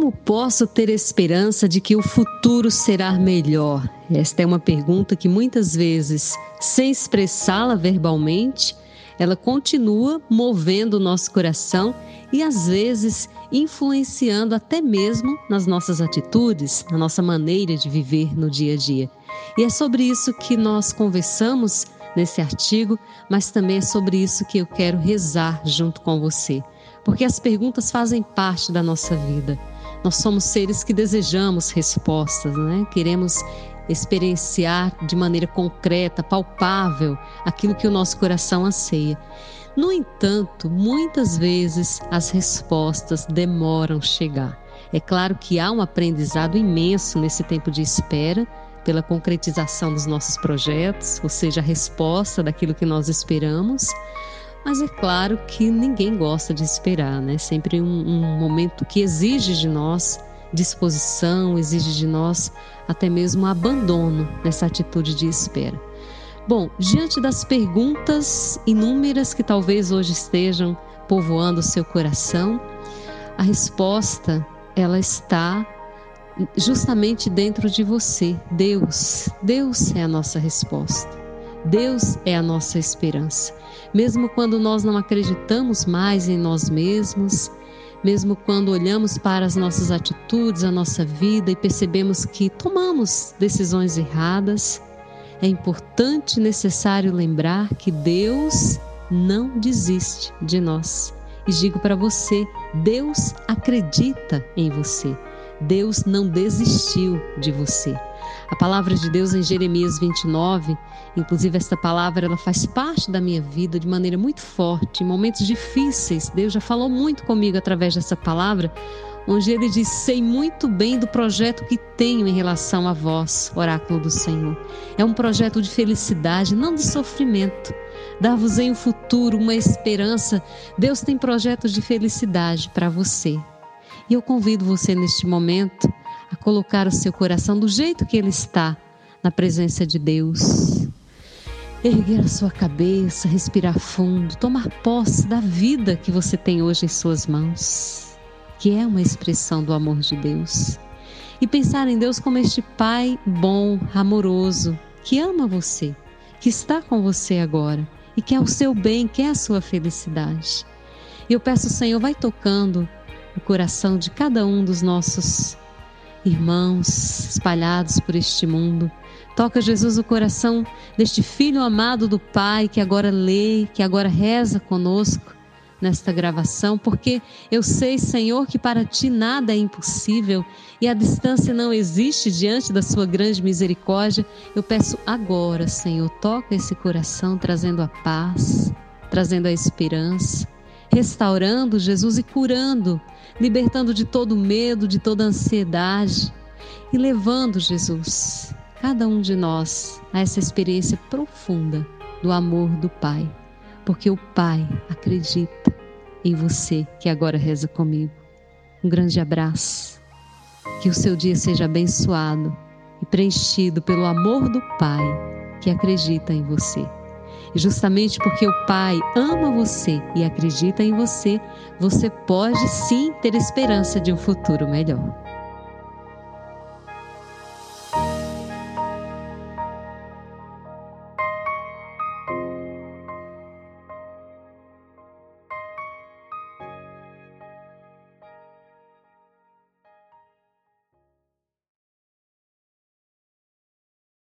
Como posso ter esperança de que o futuro será melhor? Esta é uma pergunta que muitas vezes, sem expressá-la verbalmente, ela continua movendo o nosso coração e às vezes influenciando até mesmo nas nossas atitudes, na nossa maneira de viver no dia a dia. E é sobre isso que nós conversamos nesse artigo, mas também é sobre isso que eu quero rezar junto com você. Porque as perguntas fazem parte da nossa vida. Nós somos seres que desejamos respostas, né? Queremos experienciar de maneira concreta, palpável, aquilo que o nosso coração anseia. No entanto, muitas vezes as respostas demoram a chegar. É claro que há um aprendizado imenso nesse tempo de espera, pela concretização dos nossos projetos, ou seja, a resposta daquilo que nós esperamos. Mas é claro que ninguém gosta de esperar, né? Sempre um momento que exige de nós disposição, exige de nós até mesmo abandono nessa atitude de espera. Bom, diante das perguntas inúmeras que talvez hoje estejam povoando o seu coração, a resposta, ela está justamente dentro de você. Deus é a nossa resposta. Deus é a nossa esperança. Mesmo quando nós não acreditamos mais em nós mesmos, mesmo quando olhamos para as nossas atitudes, a nossa vida e percebemos que tomamos decisões erradas, é importante e necessário lembrar que Deus não desiste de nós. E digo para você, Deus acredita em você. Deus não desistiu de você. A palavra de Deus em Jeremias 29, inclusive esta palavra ela faz parte da minha vida de maneira muito forte. Em momentos difíceis, Deus já falou muito comigo através dessa palavra, onde Ele diz: sei muito bem do projeto que tenho em relação a vós, oráculo do Senhor. É um projeto de felicidade, não de sofrimento. Dar-vos-ei um futuro, uma esperança. Deus tem projetos de felicidade para você. E eu convido você neste momento a colocar o seu coração do jeito que ele está, na presença de Deus. Erguer a sua cabeça, respirar fundo, tomar posse da vida que você tem hoje em suas mãos, que é uma expressão do amor de Deus. E pensar em Deus como este Pai bom, amoroso, que ama você, que está com você agora e quer o seu bem, quer a sua felicidade. E eu peço, Senhor, vai tocando o coração de cada um dos nossos irmãos espalhados por este mundo. Toca, Jesus, o coração deste filho amado do Pai que agora lê, que agora reza conosco nesta gravação, porque eu sei, Senhor, que para Ti nada é impossível e a distância não existe diante da Sua grande misericórdia. Eu peço agora, Senhor, toca esse coração trazendo a paz, trazendo a esperança, restaurando, Jesus, e curando, libertando de todo medo, de toda ansiedade e levando, Jesus, cada um de nós a essa experiência profunda do amor do Pai, porque o Pai acredita em você que agora reza comigo. Um grande abraço, que o seu dia seja abençoado e preenchido pelo amor do Pai que acredita em você. E justamente porque o Pai ama você e acredita em você, você pode sim ter esperança de um futuro melhor.